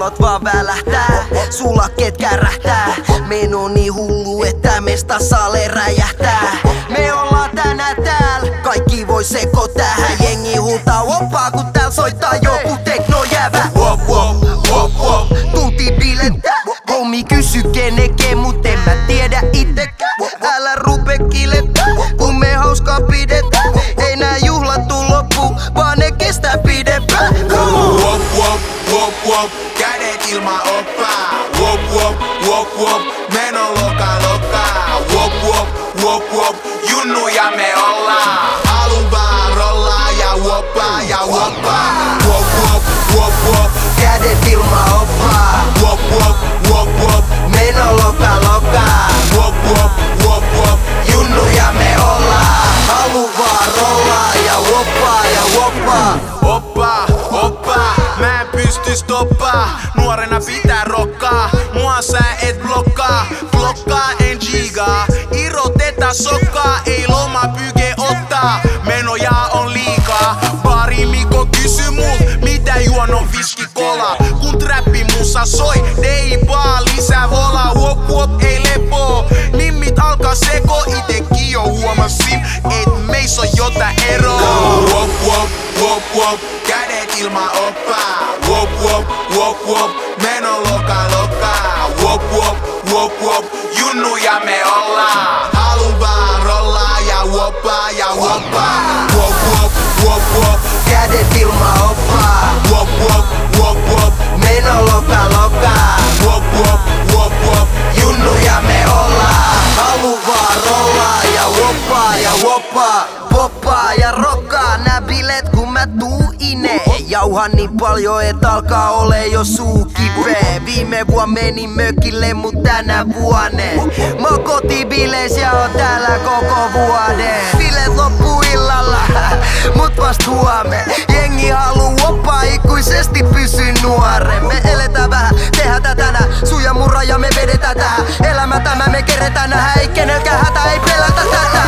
pallot vaan välähtää, sulakkeet kärähtää. Meno niin hullu, että mesta sale räjähtää. Me ollaan tänään täällä, kaikki voi seko tähän. Jengi huutaa woppaa, kun täällä soittaa joku teknojävä. Wop wop, wop wop, tultiin bilettää. Hommi kysy kenekeen, mut en mä tiedä itsekään. Älä rupe kilettää, kun me hauskaa pidetään. Ei nää juhlat tuu loppuun, vaan ne kestää pidempään. Wop wop, wop wop, kädet ilman oppaa. Wop wop, wop wop, meno loka loka. Wop wop, wop wop, junnuja me ollaan. Alun vaan rollaa ja woppaa ja woppaa. Wop wop, wop wop, Kädet ilman oppaa, wop wop, wop wop. meno loka loka. Wop wop, wop wop, Junnuja me ollaan, halu vaan rollaa ja woppaa ja woppaa. oppa, oppa, mä en pysty stoppaa. Nuorena pitää rokkaa, mua sä et blokkaa. Blokkaa en gigaa, irroteta sokkaa. Ei loma pyke ottaa, menoja on liikaa. Bari Mikko kysy mut, mitä juon on viski kola. Kun trappi musa soi, deipaa lisää volaa. Wop wop ei lepoo, nimmit alkaa seko. Itekin jo huomasin, et meis on jotain eroa. Wop wop, wop wop, kädet ilman oppaa. Wop wop, wop wop, meno loka loka. Wop wop, wop wop, junnuja me ollaan. Halun vaan rollaa ja woppaa ja woppaa. Wop wop, wop wop, Kädet ilman oppaa, wop wop, wop wop. meno loka loka. Wop wop, wop wop, Junnuja me ollaan, halu vaan rollaa ja woppaa ja woppaa. Poppaa ja rokkaa nää bileet kun mä tuu ineen. Jauhan niin paljon et alkaa ole jo suu kipee. Viime vuonna menin mökille mut tänä vuonne mä oon kotibileis ja oon täällä koko vuoden. Bileet loppuu illalla, mut vast huomen. Jengi haluu woppaa ikuisesti pysy nuoren. Me eletään vähän, tehdään tätä tänään. Sun ja mun raja me vedetään tähän. Elämä tämä me keretään nähdä. Ei kenelläkään hätä, ei pelätä tätä.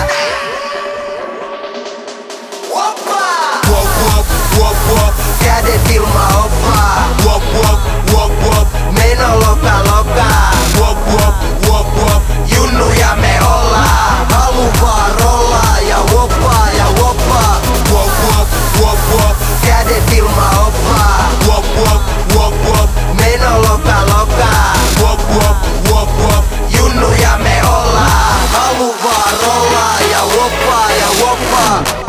wop wop, wop wop. Kädet ilman oppaa, Wop wop, wop wop. meno loka loka. Wop wop, wop wop. Junnuja me ollaan, halu vaan rollaa ja woppaa ja woppaa. Wop wop, wop wop. Kädet ilman oppaa, Wop wop, wop wop. meno loka loka. Wop wop, wop wop. Junnuja me ollaan, halu vaan rollaa ja woppaa ja woppaa.